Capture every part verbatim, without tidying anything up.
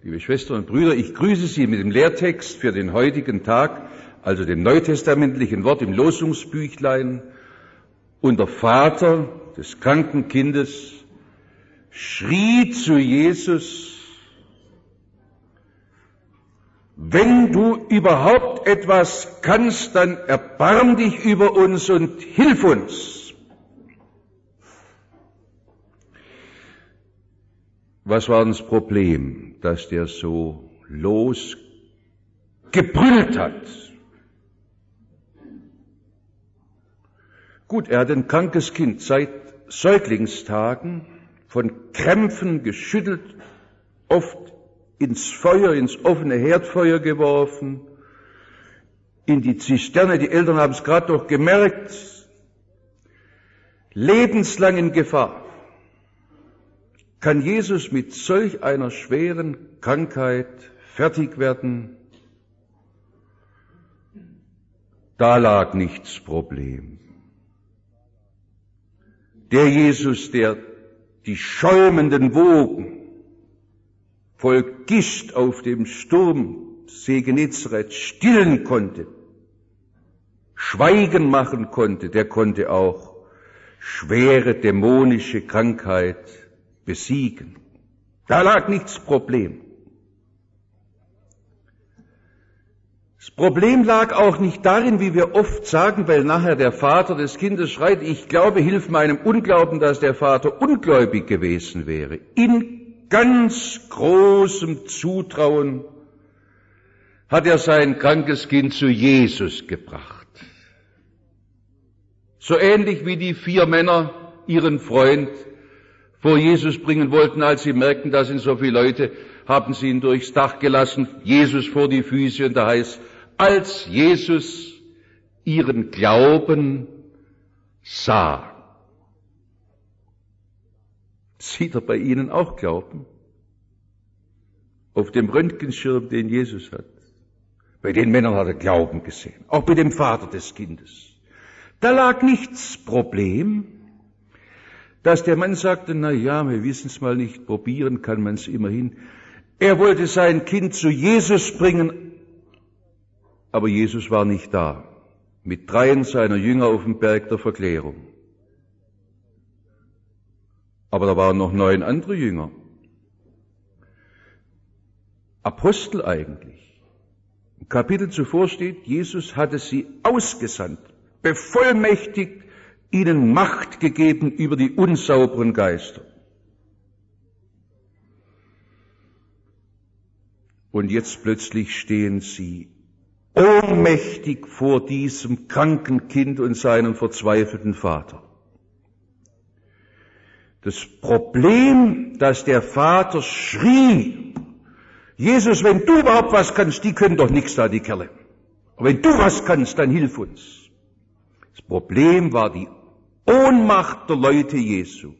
Liebe Schwestern und Brüder, ich grüße Sie mit dem Lehrtext für den heutigen Tag, also dem neutestamentlichen Wort im Losungsbüchlein. Und der Vater des kranken Kindes schrie zu Jesus: Wenn du überhaupt etwas kannst, dann erbarm dich über uns und hilf uns. Was war das Problem, dass der so losgebrüllt hat? Gut, er hat ein krankes Kind seit Säuglingstagen von Krämpfen geschüttelt, oft ins Feuer, ins offene Herdfeuer geworfen, in die Zisterne, die Eltern haben es gerade noch gemerkt, lebenslang in Gefahr. Kann Jesus mit solch einer schweren Krankheit fertig werden? Da lag nichts Problem. Der Jesus, der die schäumenden Wogen voll Gischt auf dem Sturmsee Genezareth stillen konnte, Schweigen machen konnte, der konnte auch schwere dämonische Krankheit besiegen. Da lag nichts Problem. Das Problem lag auch nicht darin, wie wir oft sagen, weil nachher der Vater des Kindes schreit, ich glaube, hilf meinem Unglauben, dass der Vater ungläubig gewesen wäre. In ganz großem Zutrauen hat er sein krankes Kind zu Jesus gebracht. So ähnlich wie die vier Männer ihren Freund vor Jesus bringen wollten, als sie merkten, da sind so viele Leute, haben sie ihn durchs Dach gelassen, Jesus vor die Füße, und da heißt, als Jesus ihren Glauben sah. Sieht er bei ihnen auch Glauben? Auf dem Röntgenschirm, den Jesus hat. Bei den Männern hat er Glauben gesehen, auch bei dem Vater des Kindes. Da lag nichts Problem, dass der Mann sagte, na ja, wir wissen es mal nicht, probieren kann man es immerhin. Er wollte sein Kind zu Jesus bringen, aber Jesus war nicht da, mit dreien seiner Jünger auf dem Berg der Verklärung. Aber da waren noch neun andere Jünger. Apostel eigentlich. Im Kapitel zuvor steht, Jesus hatte sie ausgesandt, bevollmächtigt, ihnen Macht gegeben über die unsauberen Geister. Und jetzt plötzlich stehen sie ohnmächtig vor diesem kranken Kind und seinem verzweifelten Vater. Das Problem, dass der Vater schrie, Jesus, wenn du überhaupt was kannst, die können doch nichts da, die Kerle. Aber wenn du was kannst, dann hilf uns. Das Problem war die Ohnmacht der Leute Jesu.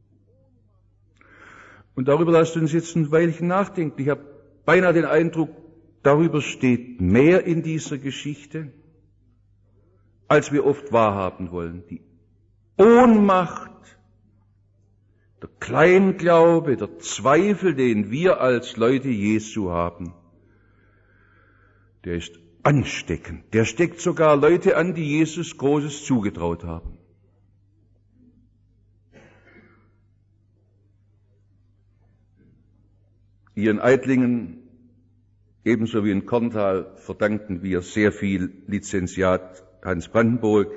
Und darüber lasst uns jetzt ein Weilchen nachdenken. Ich habe beinahe den Eindruck, darüber steht mehr in dieser Geschichte, als wir oft wahrhaben wollen. Die Ohnmacht, der Kleinglaube, der Zweifel, den wir als Leute Jesu haben, der ist ansteckend. Der steckt sogar Leute an, die Jesus Großes zugetraut haben. Hier in Eitlingen, ebenso wie in Korntal, verdanken wir sehr viel Lizenziat Hans Brandenburg,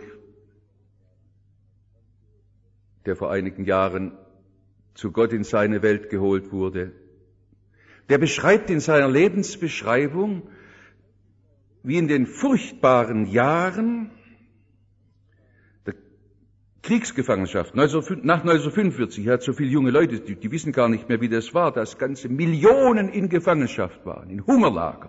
der vor einigen Jahren zu Gott in seine Welt geholt wurde. Der beschreibt in seiner Lebensbeschreibung, wie in den furchtbaren Jahren der Kriegsgefangenschaft, nach neunzehnhundertfünfundvierzig, er hat so viele junge Leute, die, die wissen gar nicht mehr, wie das war, dass ganze Millionen in Gefangenschaft waren, in Hungerlagern.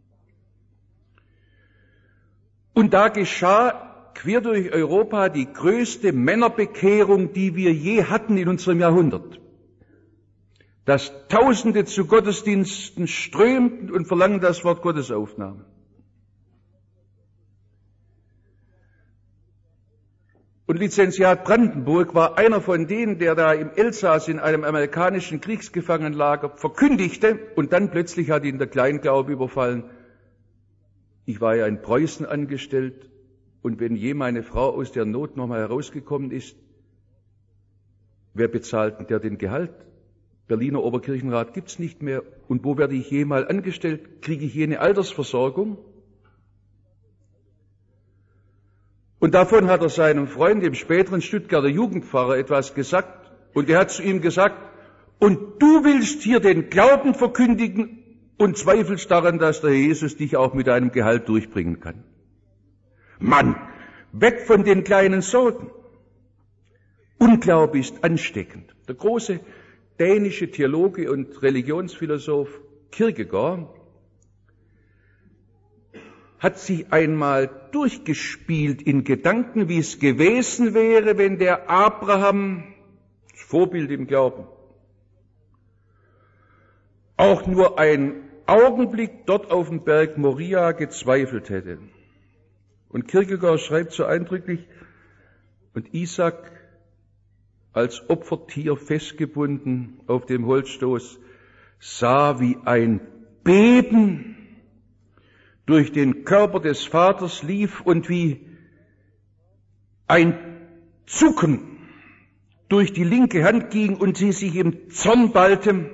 Und da geschah quer durch Europa die größte Männerbekehrung, die wir je hatten in unserem Jahrhundert. Dass Tausende zu Gottesdiensten strömten und verlangten das Wort Gottes aufnahmen. Und Lizenziat Brandenburg war einer von denen, der da im Elsass in einem amerikanischen Kriegsgefangenenlager verkündigte, und dann plötzlich hat ihn der Kleinglaube überfallen: Ich war ja in Preußen angestellt, und wenn je meine Frau aus der Not nochmal herausgekommen ist, wer bezahlt denn der den Gehalt? Berliner Oberkirchenrat gibt's nicht mehr. Und wo werde ich je mal angestellt? Kriege ich je eine Altersversorgung? Und davon hat er seinem Freund, dem späteren Stuttgarter Jugendpfarrer, etwas gesagt. Und er hat zu ihm gesagt: Und du willst hier den Glauben verkündigen und zweifelst daran, dass der Jesus dich auch mit einem Gehalt durchbringen kann. Mann, weg von den kleinen Sorgen. Unglaube ist ansteckend. Der große dänische Theologe und Religionsphilosoph Kierkegaard hat sich einmal durchgespielt in Gedanken, wie es gewesen wäre, wenn der Abraham, das Vorbild im Glauben, auch nur einen Augenblick dort auf dem Berg Moria gezweifelt hätte. Und Kierkegaard schreibt so eindrücklich: Und Isaac, als Opfertier festgebunden auf dem Holzstoß, sah, wie ein Beben durch den Körper des Vaters lief und wie ein Zucken durch die linke Hand ging und sie sich im Zorn ballte.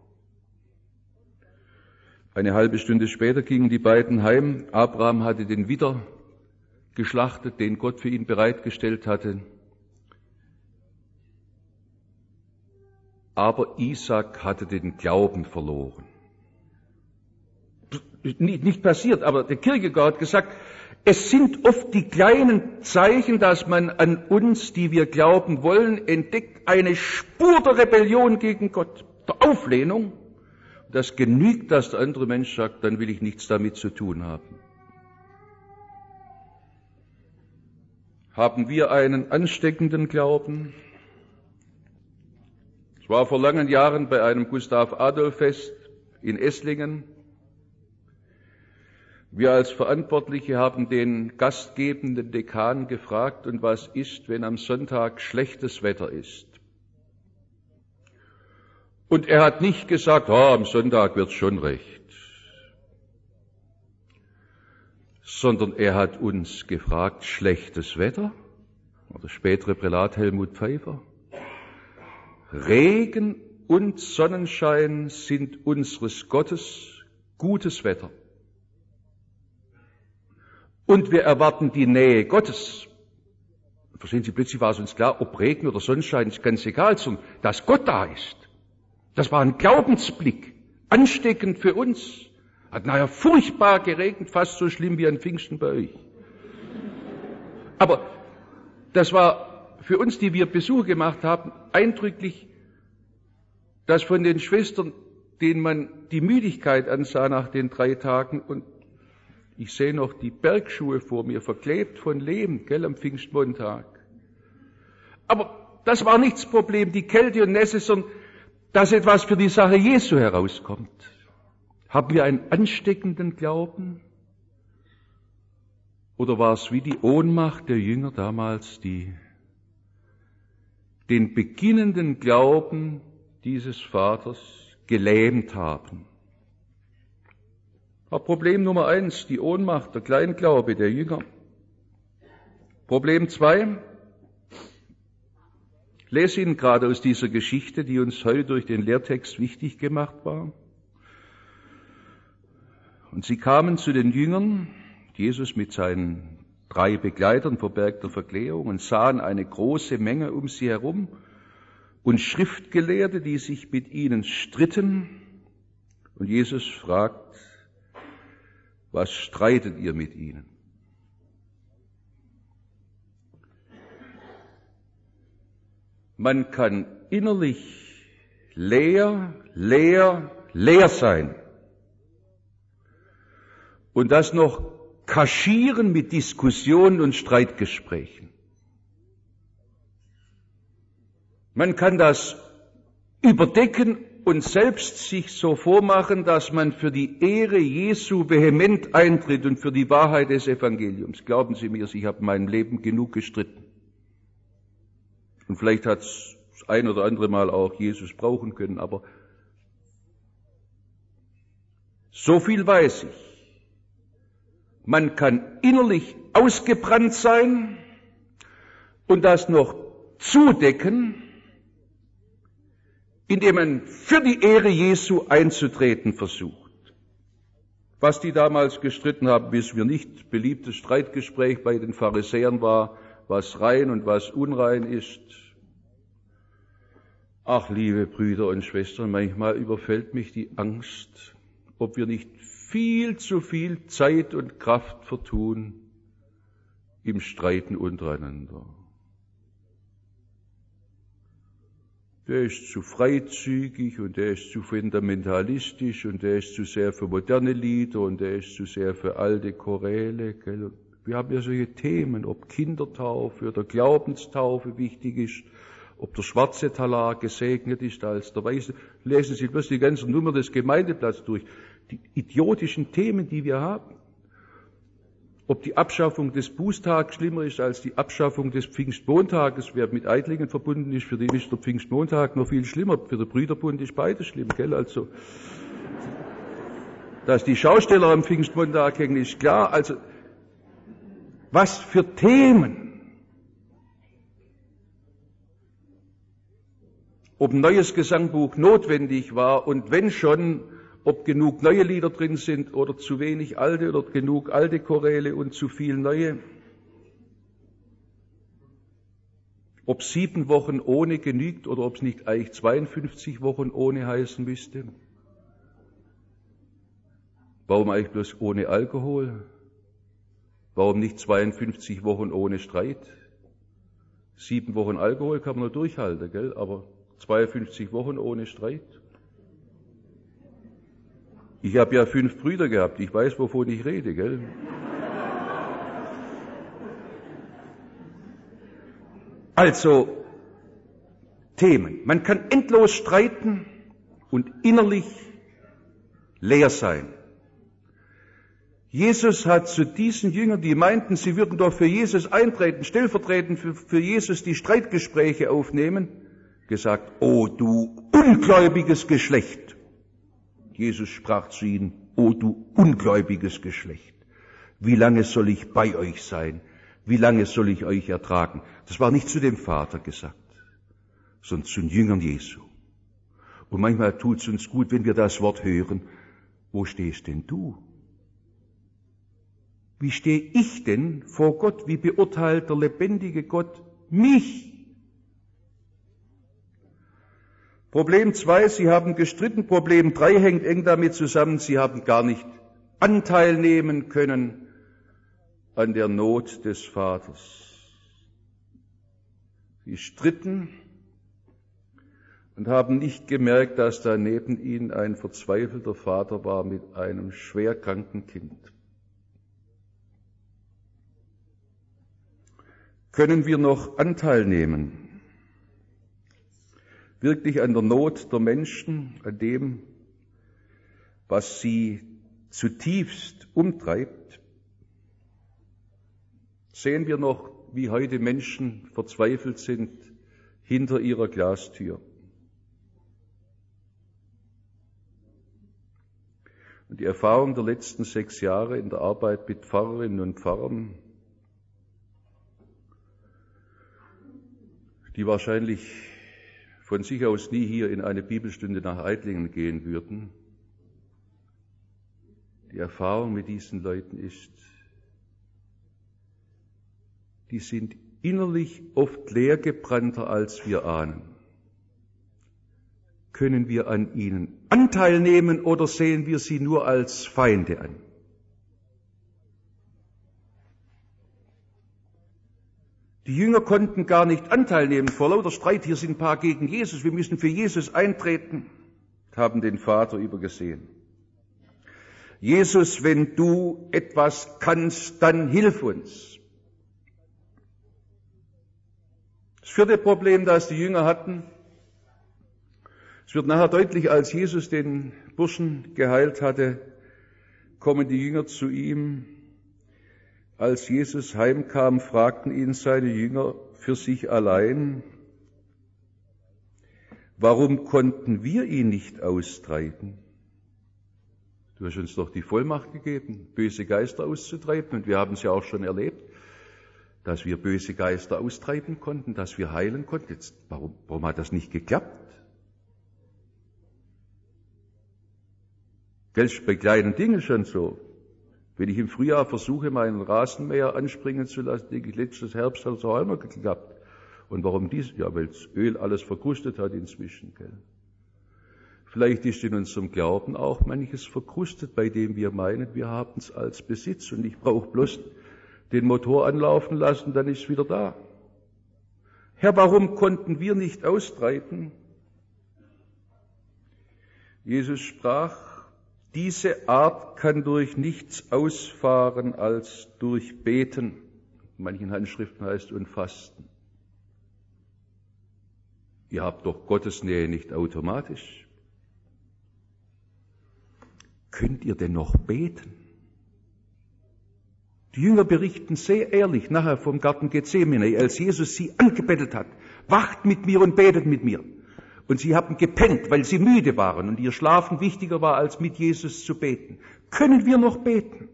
Eine halbe Stunde später gingen die beiden heim. Abraham hatte den Widder geschlachtet, den Gott für ihn bereitgestellt hatte. Aber Isaac hatte den Glauben verloren. Nicht passiert, aber der Kierkegaard hat gesagt, es sind oft die kleinen Zeichen, dass man an uns, die wir glauben wollen, entdeckt eine Spur der Rebellion gegen Gott, der Auflehnung. Das genügt, dass der andere Mensch sagt, dann will ich nichts damit zu tun haben. Haben wir einen ansteckenden Glauben? Ich war vor langen Jahren bei einem Gustav-Adolf-Fest in Esslingen. Wir als Verantwortliche haben den gastgebenden Dekan gefragt: Und was ist, wenn am Sonntag schlechtes Wetter ist? Und er hat nicht gesagt, oh, am Sonntag wird's schon recht, sondern er hat uns gefragt: Schlechtes Wetter? Oder spätere Prälat Helmut Pfeiffer: Regen und Sonnenschein sind unseres Gottes gutes Wetter. Und wir erwarten die Nähe Gottes. Verstehen Sie, plötzlich war es uns klar, ob Regen oder Sonnenschein ist ganz egal, sondern dass Gott da ist. Das war ein Glaubensblick, ansteckend für uns. Hat nachher furchtbar geregnet, fast so schlimm wie an Pfingsten bei euch. Aber das war für uns, die wir Besuche gemacht haben, eindrücklich, dass von den Schwestern, denen man die Müdigkeit ansah nach den drei Tagen, und ich sehe noch die Bergschuhe vor mir, verklebt von Lehm, gell, am Pfingstmontag. Aber das war nicht das Problem, die Kälte und Nässe, sondern dass etwas für die Sache Jesu herauskommt. Haben wir einen ansteckenden Glauben? Oder war es wie die Ohnmacht der Jünger damals, die den beginnenden Glauben dieses Vaters gelähmt haben? Problem Nummer eins, die Ohnmacht, der Kleinglaube der Jünger. Problem zwei, ich lese Ihnen gerade aus dieser Geschichte, die uns heute durch den Lehrtext wichtig gemacht war. Und sie kamen zu den Jüngern, Jesus mit seinen drei Begleitern vor Berg der Verklärung, und sahen eine große Menge um sie herum und Schriftgelehrte, die sich mit ihnen stritten. Und Jesus fragt: Was streitet ihr mit ihnen? Man kann innerlich leer, leer, leer sein und das noch kaschieren mit Diskussionen und Streitgesprächen. Man kann das überdecken und selbst sich so vormachen, dass man für die Ehre Jesu vehement eintritt und für die Wahrheit des Evangeliums. Glauben Sie mir, ich habe in meinem Leben genug gestritten. Und vielleicht hat es das ein oder andere Mal auch Jesus brauchen können, aber so viel weiß ich. Man kann innerlich ausgebrannt sein und das noch zudecken, indem man für die Ehre Jesu einzutreten versucht. Was die damals gestritten haben, wissen wir nicht. Beliebtes Streitgespräch bei den Pharisäern war, was rein und was unrein ist. Ach, liebe Brüder und Schwestern, manchmal überfällt mich die Angst, ob wir nicht viel zu viel Zeit und Kraft vertun im Streiten untereinander. Der ist zu freizügig und der ist zu fundamentalistisch und der ist zu sehr für moderne Lieder und der ist zu sehr für alte Choräle. Gell? Wir haben ja solche Themen, ob Kindertaufe oder Glaubenstaufe wichtig ist, ob der schwarze Talar gesegnet ist als der weiße. Lesen Sie bloß die ganzen Nummer des Gemeindeblatts durch. Die idiotischen Themen, die wir haben. Ob die Abschaffung des Bußtags schlimmer ist als die Abschaffung des Pfingstmontages, wer mit Eitlingen verbunden ist, für den ist der Pfingstmontag noch viel schlimmer. Für den Brüderbund ist beides schlimm, gell? Also, dass die Schausteller am Pfingstmontag hängen, ist klar. Also, was für Themen. Ob ein neues Gesangbuch notwendig war und wenn schon, ob genug neue Lieder drin sind oder zu wenig alte oder genug alte Choräle und zu viel neue. Ob sieben Wochen ohne genügt oder ob es nicht eigentlich zweiundfünfzig Wochen ohne heißen müsste. Warum eigentlich bloß ohne Alkohol? Warum nicht zweiundfünfzig Wochen ohne Streit? Sieben Wochen Alkohol kann man nur durchhalten, gell? Aber zweiundfünfzig Wochen ohne Streit? Ich habe ja fünf Brüder gehabt, ich weiß, wovon ich rede, gell? Also, Themen. Man kann endlos streiten und innerlich leer sein. Jesus hat zu diesen Jüngern, die meinten, sie würden doch für Jesus eintreten, stellvertretend für, für Jesus die Streitgespräche aufnehmen, gesagt, o du ungläubiges Geschlecht. Jesus sprach zu ihnen, o du ungläubiges Geschlecht, wie lange soll ich bei euch sein? Wie lange soll ich euch ertragen? Das war nicht zu dem Vater gesagt, sondern zu den Jüngern Jesu. Und manchmal tut es uns gut, wenn wir das Wort hören, wo stehst denn du? Wie stehe ich denn vor Gott? Wie beurteilt der lebendige Gott mich? Problem zwei, sie haben gestritten. Problem drei hängt eng damit zusammen, sie haben gar nicht Anteil nehmen können an der Not des Vaters. Sie stritten und haben nicht gemerkt, dass da neben ihnen ein verzweifelter Vater war mit einem schwerkranken Kind. Können wir noch Anteil nehmen? Wirklich an der Not der Menschen, an dem, was sie zutiefst umtreibt? Sehen wir noch, wie heute Menschen verzweifelt sind hinter ihrer Glastür? Und die Erfahrung der letzten sechs Jahre in der Arbeit mit Pfarrerinnen und Pfarrern, die wahrscheinlich von sich aus nie hier in eine Bibelstunde nach Eitlingen gehen würden. Die Erfahrung mit diesen Leuten ist, die sind innerlich oft leergebrannter, als wir ahnen. Können wir an ihnen Anteil nehmen oder sehen wir sie nur als Feinde an? Die Jünger konnten gar nicht Anteil nehmen vor lauter Streit. Hier sind ein paar gegen Jesus. Wir müssen für Jesus eintreten. Haben den Vater übergesehen. Jesus, wenn du etwas kannst, dann hilf uns. Das vierte Problem, das die Jünger hatten, es wird nachher deutlich, als Jesus den Burschen geheilt hatte, kommen die Jünger zu ihm. Als Jesus heimkam, fragten ihn seine Jünger für sich allein, Warum konnten wir ihn nicht austreiben? Du hast uns doch die Vollmacht gegeben, böse Geister auszutreiben, und wir haben es ja auch schon erlebt, dass wir böse Geister austreiben konnten, dass wir heilen konnten. Jetzt, warum, warum hat das nicht geklappt? Gell, bei kleinen Dingen schon so. Wenn ich im Frühjahr versuche, meinen Rasenmäher anspringen zu lassen, denke ich, letztes Herbst hat es auch einmal geklappt. Und warum dies? Ja, weil das Öl alles verkrustet hat inzwischen. Gell? Vielleicht ist in unserem Glauben auch manches verkrustet, bei dem wir meinen, wir haben es als Besitz und ich brauche bloß den Motor anlaufen lassen, dann ist es wieder da. Herr, warum konnten wir nicht austreiben? Jesus sprach, diese Art kann durch nichts ausfahren als durch Beten. In manchen Handschriften heißt und Fasten. Ihr habt doch Gottes Nähe nicht automatisch. Könnt ihr denn noch beten? Die Jünger berichten sehr ehrlich nachher vom Garten Gethsemane, als Jesus sie angebettelt hat. Wacht mit mir und betet mit mir. Und sie haben gepennt, weil sie müde waren und ihr Schlafen wichtiger war, als mit Jesus zu beten. Können wir noch beten?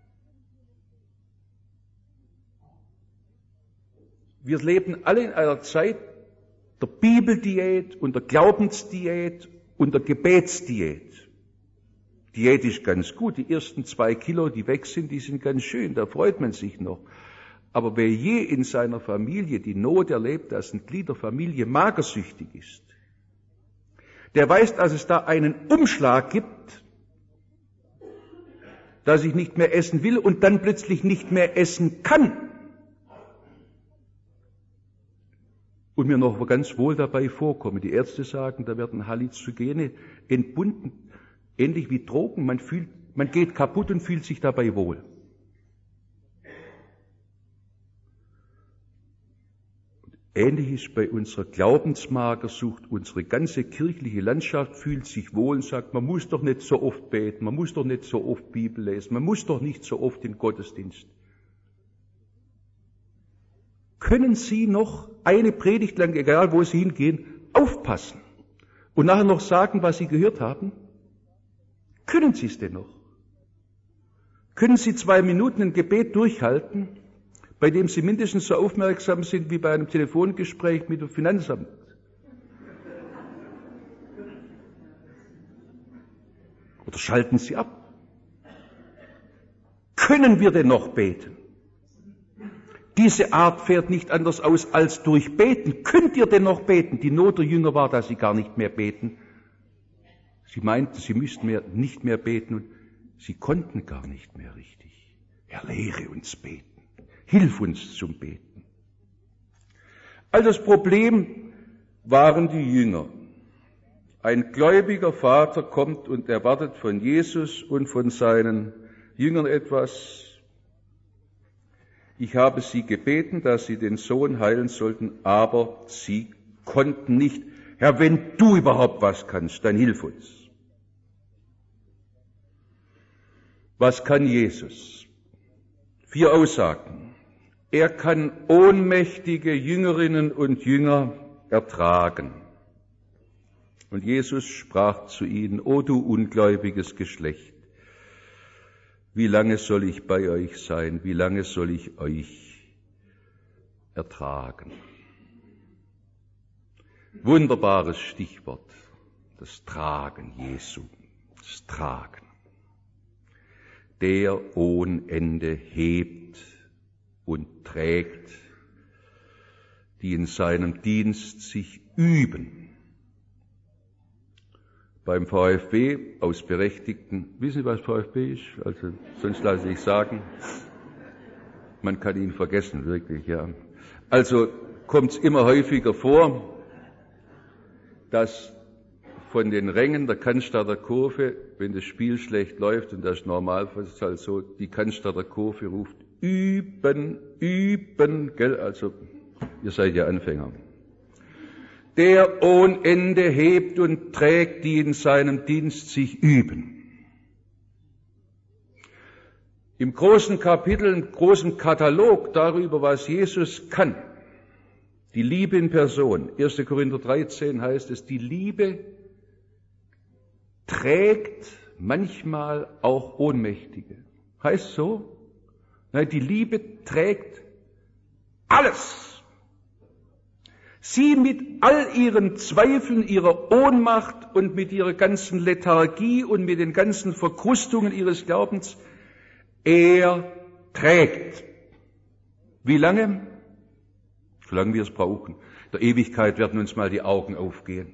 Wir leben alle in einer Zeit der Bibeldiät und der Glaubensdiät und der Gebetsdiät. Diät ist ganz gut, die ersten zwei Kilo, die weg sind, die sind ganz schön, da freut man sich noch. Aber wer je in seiner Familie die Not erlebt, dass ein Glied der Familie magersüchtig ist, der weiß, dass es da einen Umschlag gibt, dass ich nicht mehr essen will und dann plötzlich nicht mehr essen kann. Und mir noch ganz wohl dabei vorkommen. Die Ärzte sagen, da werden Halluzogene entbunden, ähnlich wie Drogen. Man fühlt, man geht kaputt und fühlt sich dabei wohl. Und ähnlich ist bei unserer Glaubensmagersucht. Unsere ganze kirchliche Landschaft fühlt sich wohl und sagt, man muss doch nicht so oft beten, man muss doch nicht so oft Bibel lesen, man muss doch nicht so oft in Gottesdienst. Können Sie noch eine Predigt lang, egal wo Sie hingehen, aufpassen und nachher noch sagen, was Sie gehört haben? Können Sie es denn noch? Können Sie zwei Minuten ein Gebet durchhalten, bei dem Sie mindestens so aufmerksam sind wie bei einem Telefongespräch mit dem Finanzamt? Oder schalten Sie ab? Können wir denn noch beten? Diese Art fährt nicht anders aus als durch Beten. Könnt ihr denn noch beten? Die Not der Jünger war, dass sie gar nicht mehr beten. Sie meinten, sie müssten mehr, nicht mehr beten und sie konnten gar nicht mehr richtig. Herr, lehre uns beten. Hilf uns zum Beten. Also das Problem waren die Jünger. Ein gläubiger Vater kommt und erwartet von Jesus und von seinen Jüngern etwas. Ich habe sie gebeten, dass sie den Sohn heilen sollten, aber sie konnten nicht. Herr, wenn du überhaupt was kannst, dann hilf uns. Was kann Jesus? Vier Aussagen. Er kann ohnmächtige Jüngerinnen und Jünger ertragen. Und Jesus sprach zu ihnen, O du ungläubiges Geschlecht, wie lange soll ich bei euch sein? Wie lange soll ich euch ertragen? Wunderbares Stichwort, das Tragen Jesu, das Tragen. Der ohne Ende hebt und trägt, die in seinem Dienst sich üben. Beim VfB aus Berechtigten, wissen Sie, was VfB ist? Also, sonst lasse ich sagen. Man kann ihn vergessen, wirklich, ja. Also, kommt es immer häufiger vor, dass von den Rängen der Cannstatter Kurve, wenn das Spiel schlecht läuft, und das ist normal, das ist halt so, die Cannstatter Kurve ruft, üben, üben, gell, also, ihr seid ja Anfänger. Der ohne Ende hebt und trägt, die in seinem Dienst sich üben. Im großen Kapitel, im großen Katalog darüber, was Jesus kann, Die Liebe in Person. erster Korinther dreizehn heißt es, die Liebe trägt manchmal auch Ohnmächtige. Heißt so? Nein, die Liebe trägt alles. Sie mit all ihren Zweifeln, ihrer Ohnmacht und mit ihrer ganzen Lethargie und mit den ganzen Verkrustungen ihres Glaubens, er trägt. Wie lange? Solange wir es brauchen. In der Ewigkeit werden uns mal die Augen aufgehen.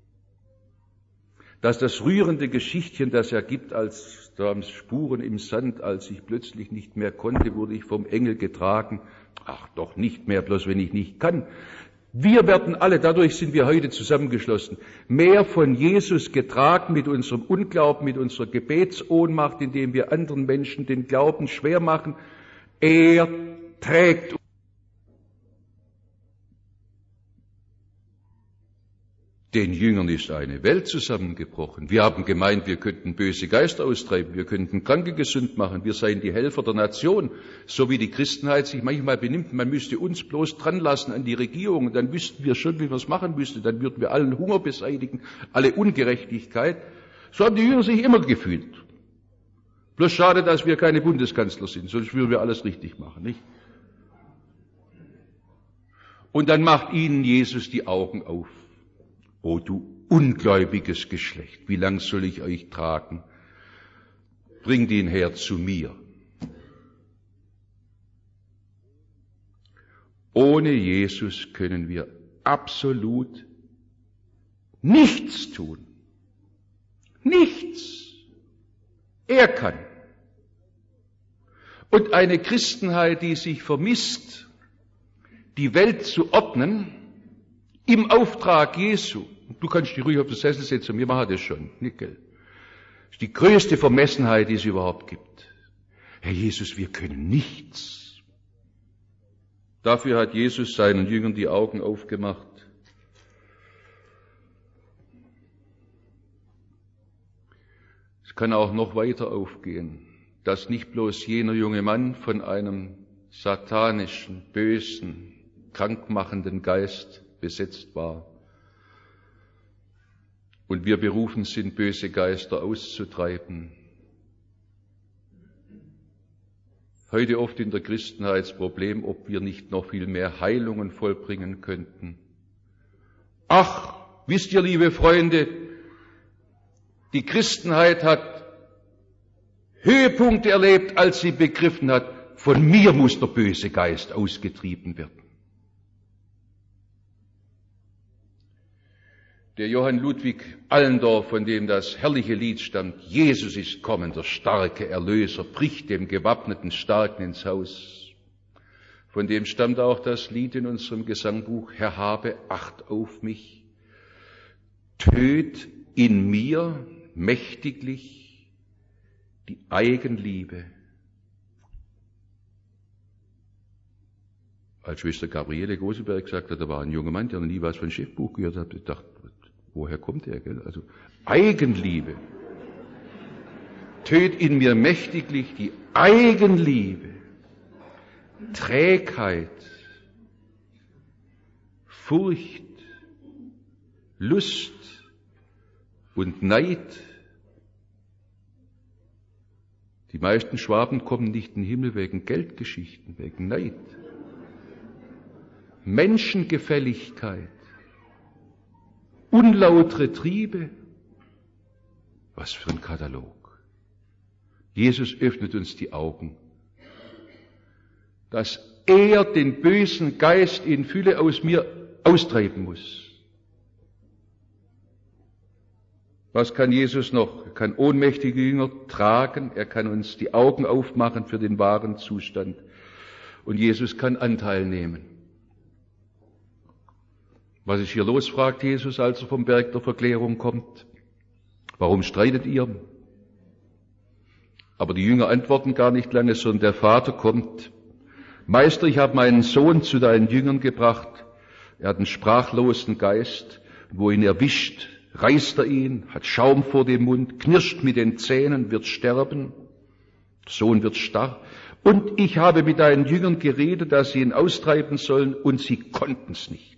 Dass das rührende Geschichtchen, das er gibt, als da Spuren im Sand, als ich plötzlich nicht mehr konnte, wurde ich vom Engel getragen. Ach, doch nicht mehr, bloß wenn ich nicht kann. Wir werden alle, dadurch sind wir heute zusammengeschlossen, mehr von Jesus getragen mit unserem Unglauben, mit unserer Gebetsohnmacht, indem wir anderen Menschen den Glauben schwer machen. Er trägt. Den Jüngern ist eine Welt zusammengebrochen. Wir haben gemeint, wir könnten böse Geister austreiben, wir könnten Kranke gesund machen, wir seien die Helfer der Nation, so wie die Christenheit sich manchmal benimmt. Man müsste uns bloß dran lassen an die Regierung, dann wüssten wir schon, wie wir es machen müssten, dann würden wir allen Hunger beseitigen, alle Ungerechtigkeit. So haben die Jünger sich immer gefühlt. Bloß schade, dass wir keine Bundeskanzler sind, sonst würden wir alles richtig machen, nicht? Und dann macht ihnen Jesus die Augen auf. O du ungläubiges Geschlecht, wie lang soll ich euch tragen? Bringt ihn her zu mir. Ohne Jesus können wir absolut nichts tun. Nichts. Er kann. Und eine Christenheit, die sich vermisst, die Welt zu ordnen, im Auftrag Jesu. Du kannst dich ruhig auf den Sessel setzen, wir machen das schon. Nicht, gell? Das ist die größte Vermessenheit, die es überhaupt gibt. Herr Jesus, wir können nichts. Dafür hat Jesus seinen Jüngern die Augen aufgemacht. Es kann auch noch weiter aufgehen, dass nicht bloß jener junge Mann von einem satanischen, bösen, krankmachenden Geist besetzt war. Und wir berufen sind, böse Geister auszutreiben. Heute oft in der Christenheit das Problem, ob wir nicht noch viel mehr Heilungen vollbringen könnten. Ach, wisst ihr, liebe Freunde, die Christenheit hat Höhepunkte erlebt, als sie begriffen hat, von mir muss der böse Geist ausgetrieben werden. Der Johann Ludwig Allendorf, von dem das herrliche Lied stammt, Jesus ist kommen, der starke Erlöser, bricht dem gewappneten Starken ins Haus. Von dem stammt auch das Lied in unserem Gesangbuch, Herr, habe Acht auf mich, töt in mir mächtiglich die Eigenliebe. Als Schwester Gabriele Goseberg gesagt hat, da war ein junger Mann, der noch nie was von Schiffbuch gehört hat, ich dachte, woher kommt er, gell? Also, Eigenliebe. Töt in mir mächtiglich die Eigenliebe, Trägheit, Furcht, Lust und Neid. Die meisten Schwaben kommen nicht in den Himmel wegen Geldgeschichten, wegen Neid. Menschengefälligkeit, unlautere Triebe. Was für ein Katalog. Jesus öffnet uns die Augen, dass er den bösen Geist in Fülle aus mir austreiben muss. Was kann Jesus noch? Er kann ohnmächtige Jünger tragen, er kann uns die Augen aufmachen für den wahren Zustand und Jesus kann Anteil nehmen. Was ist hier los, fragt Jesus, als er vom Berg der Verklärung kommt. Warum streitet ihr? Aber die Jünger antworten gar nicht lange, sondern der Vater kommt. Meister, ich habe meinen Sohn zu deinen Jüngern gebracht. Er hat einen sprachlosen Geist. Wo ihn erwischt, reißt er ihn, hat Schaum vor dem Mund, knirscht mit den Zähnen, wird sterben. Der Sohn wird starr. Und ich habe mit deinen Jüngern geredet, dass sie ihn austreiben sollen, und sie konnten es nicht.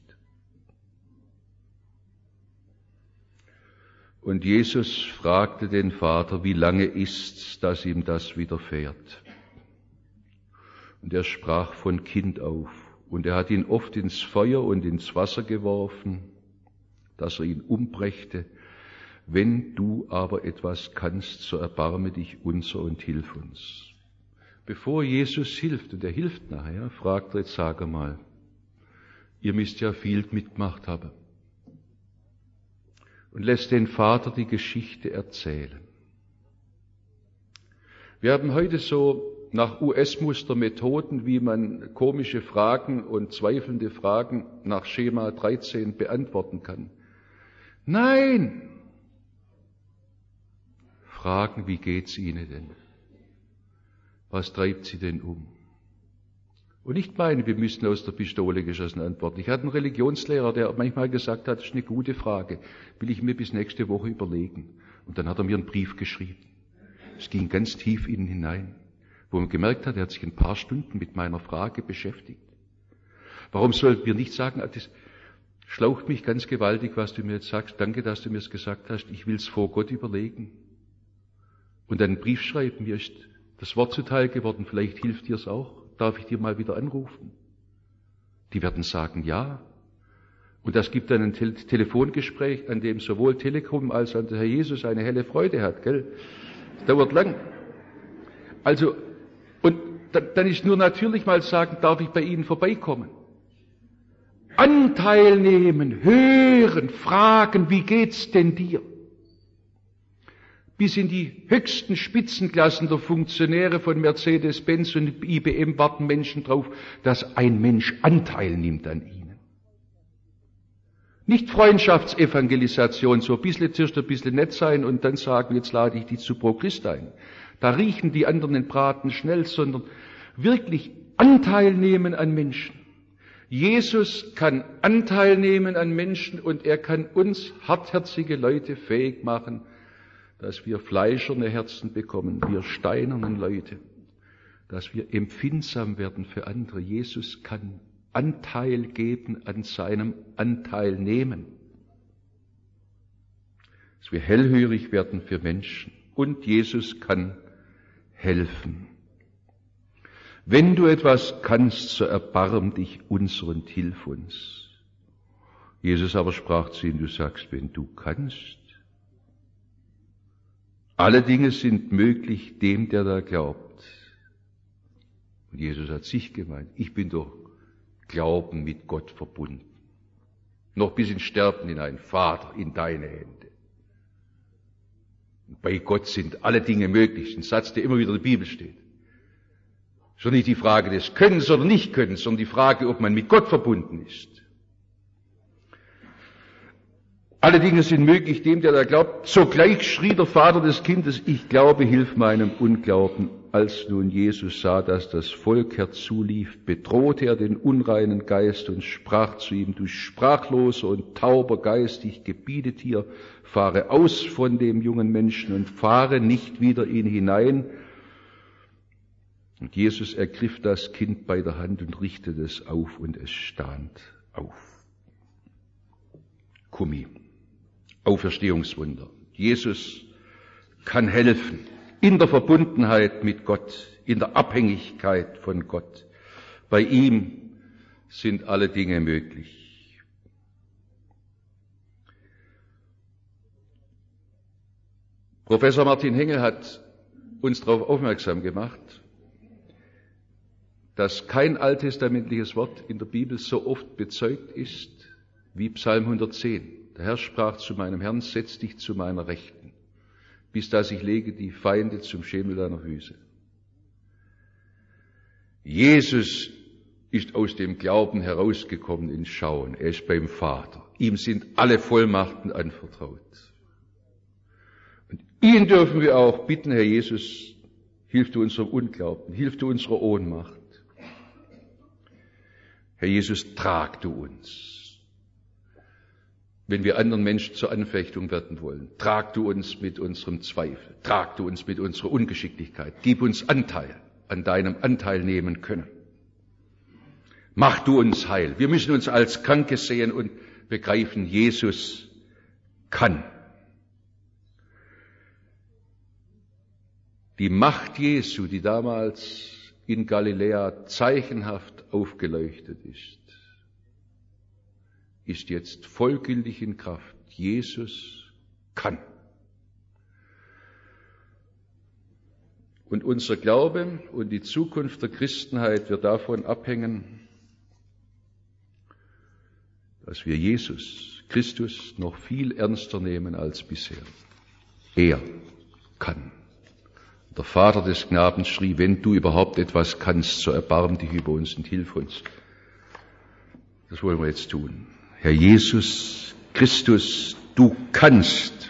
Und Jesus fragte den Vater, wie lange ist's, dass ihm das widerfährt? Und er sprach von Kind auf. Und er hat ihn oft ins Feuer und ins Wasser geworfen, dass er ihn umbrächte. Wenn du aber etwas kannst, so erbarme dich unser und hilf uns. Bevor Jesus hilft, und er hilft nachher, fragt er, jetzt sage mal, ihr müsst ja viel mitgemacht haben. Und lässt den Vater die Geschichte erzählen. Wir haben heute so nach U S-Muster Methoden, wie man komische Fragen und zweifelnde Fragen nach Schema dreizehn beantworten kann. Nein! Fragen, wie geht's Ihnen denn? Was treibt Sie denn um? Und nicht meinen, wir müssen aus der Pistole geschossen antworten. Ich hatte einen Religionslehrer, der manchmal gesagt hat, das ist eine gute Frage, will ich mir bis nächste Woche überlegen. Und dann hat er mir einen Brief geschrieben. Es ging ganz tief in ihn hinein, wo man gemerkt hat, er hat sich ein paar Stunden mit meiner Frage beschäftigt. Warum sollten wir nicht sagen, das schlaucht mich ganz gewaltig, was du mir jetzt sagst, danke, dass du mir es gesagt hast, ich will es vor Gott überlegen. Und einen Brief schreiben, mir ist das Wort zuteil geworden, vielleicht hilft dir es auch. Darf ich dir mal wieder anrufen? Die werden sagen, ja. Und das gibt dann ein Te- Telefongespräch, an dem sowohl Telekom als auch der Herr Jesus eine helle Freude hat, gell? Das dauert lang. Also, und dann, dann ist nur natürlich mal sagen, darf ich bei Ihnen vorbeikommen? Anteil nehmen, hören, fragen, wie geht's denn dir? Bis in die höchsten Spitzenklassen der Funktionäre von Mercedes-Benz und I B M warten Menschen drauf, dass ein Mensch Anteil nimmt an ihnen. Nicht Freundschaftsevangelisation, so ein bisschen zuerst ein bisschen nett sein und dann sagen, jetzt lade ich dich zu Pro Christ ein. Da riechen die anderen den Braten schnell, sondern wirklich Anteil nehmen an Menschen. Jesus kann Anteil nehmen an Menschen und er kann uns hartherzige Leute fähig machen, dass wir fleischerne Herzen bekommen, wir steinernen Leute, dass wir empfindsam werden für andere. Jesus kann Anteil geben an seinem Anteil nehmen. Dass wir hellhörig werden für Menschen. Und Jesus kann helfen. Wenn du etwas kannst, so erbarm dich unser und hilf uns. Jesus aber sprach zu ihm, du sagst, wenn du kannst. Alle Dinge sind möglich dem, der da glaubt. Und Jesus hat sich gemeint, ich bin durch Glauben mit Gott verbunden. Noch bis ins Sterben hinein, Vater, in deine Hände. Und bei Gott sind alle Dinge möglich. Ein Satz, der immer wieder in der Bibel steht. Schon nicht die Frage des Könnens oder Nichtkönnens, sondern die Frage, ob man mit Gott verbunden ist. Alle Dinge sind möglich dem, der da glaubt. Sogleich schrie der Vater des Kindes, ich glaube, hilf meinem Unglauben. Als nun Jesus sah, dass das Volk herzulief, bedrohte er den unreinen Geist und sprach zu ihm, du sprachloser und tauber Geist, ich gebiete dir, fahre aus von dem jungen Menschen und fahre nicht wieder in ihn hinein. Und Jesus ergriff das Kind bei der Hand und richtete es auf und es stand auf. Kumi. Auferstehungswunder. Jesus kann helfen in der Verbundenheit mit Gott, in der Abhängigkeit von Gott. Bei ihm sind alle Dinge möglich. Professor Martin Hengel hat uns darauf aufmerksam gemacht, dass kein alttestamentliches Wort in der Bibel so oft bezeugt ist wie Psalm hundertzehn. Der Herr sprach zu meinem Herrn, setz dich zu meiner Rechten, bis dass ich lege die Feinde zum Schemel deiner Füße. Jesus ist aus dem Glauben herausgekommen ins Schauen. Er ist beim Vater. Ihm sind alle Vollmachten anvertraut. Und ihn dürfen wir auch bitten, Herr Jesus, hilf du unserem Unglauben, hilf du unserer Ohnmacht. Herr Jesus, trag du uns. Wenn wir anderen Menschen zur Anfechtung werden wollen, trag du uns mit unserem Zweifel, trag du uns mit unserer Ungeschicklichkeit, gib uns Anteil an deinem Anteil nehmen können. Mach du uns heil. Wir müssen uns als Kranke sehen und begreifen, Jesus kann. Die Macht Jesu, die damals in Galiläa zeichenhaft aufgeleuchtet ist, ist jetzt vollgültig in Kraft. Jesus kann. Und unser Glaube und die Zukunft der Christenheit wird davon abhängen, dass wir Jesus Christus noch viel ernster nehmen als bisher. Er kann. Der Vater des Knabens schrie, wenn du überhaupt etwas kannst, so erbarm dich über uns und hilf uns. Das wollen wir jetzt tun. Herr Jesus Christus, du kannst.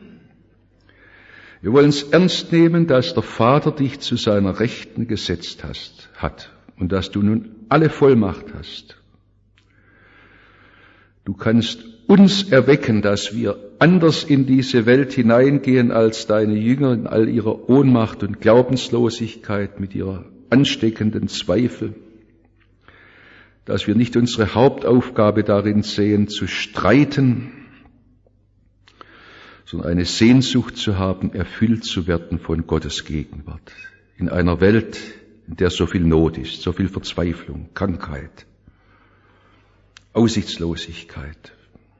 Wir wollen es ernst nehmen, dass der Vater dich zu seiner Rechten gesetzt hast, hat und dass du nun alle Vollmacht hast. Du kannst uns erwecken, dass wir anders in diese Welt hineingehen als deine Jünger in all ihrer Ohnmacht und Glaubenslosigkeit mit ihrer ansteckenden Zweifel, dass wir nicht unsere Hauptaufgabe darin sehen, zu streiten, sondern eine Sehnsucht zu haben, erfüllt zu werden von Gottes Gegenwart. In einer Welt, in der so viel Not ist, so viel Verzweiflung, Krankheit, Aussichtslosigkeit.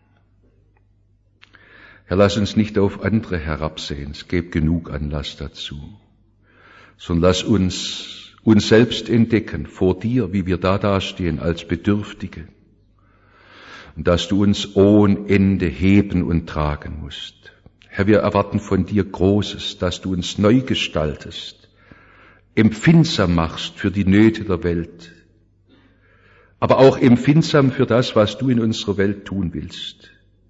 Herr, lass uns nicht auf andere herabsehen, es gibt genug Anlass dazu, sondern lass uns uns selbst entdecken vor dir, wie wir da dastehen als Bedürftige, und dass du uns ohne Ende heben und tragen musst. Herr, wir erwarten von dir Großes, dass du uns neu gestaltest, empfindsam machst für die Nöte der Welt, aber auch empfindsam für das, was du in unserer Welt tun willst.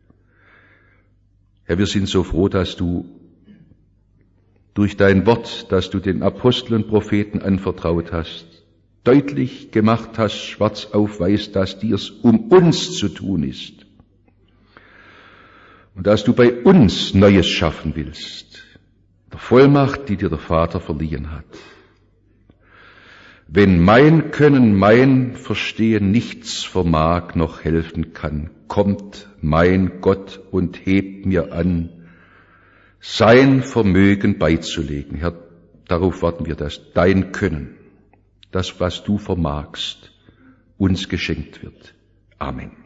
Herr, wir sind so froh, dass du durch dein Wort, das du den Aposteln und Propheten anvertraut hast, deutlich gemacht hast, schwarz auf weiß, dass dir's um uns zu tun ist. Und dass du bei uns Neues schaffen willst, der Vollmacht, die dir der Vater verliehen hat. Wenn mein Können, mein Verstehen nichts vermag noch helfen kann, kommt mein Gott und hebt mir an, sein Vermögen beizulegen. Herr, darauf warten wir, dass dein Können, das, was du vermagst, uns geschenkt wird. Amen.